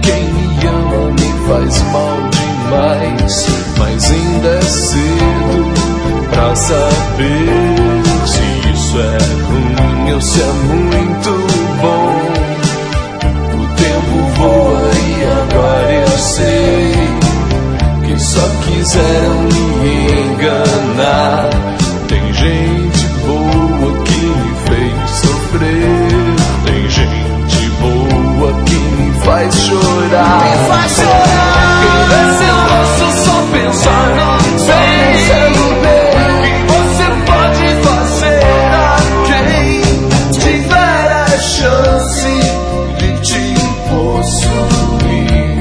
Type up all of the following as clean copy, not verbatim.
Quem me ama me faz mal demais, mas ainda é cedo pra saber se isso é ruim ou se é muito bom. O tempo voa e agora eu sei que só quiseram me enganar. Tem gente boa que me fez sofrer, tem gente boa que me faz chorar. Me faz chorar. Quem vê seu rosto só pensando bem, que você pode fazer a quem tiver a chance de te possuir.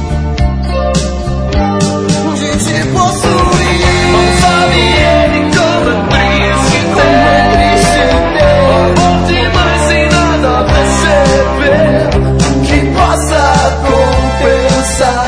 De te possuir. Não sabe ele como é triste ter amor demais sem nada perceber que possa compensar.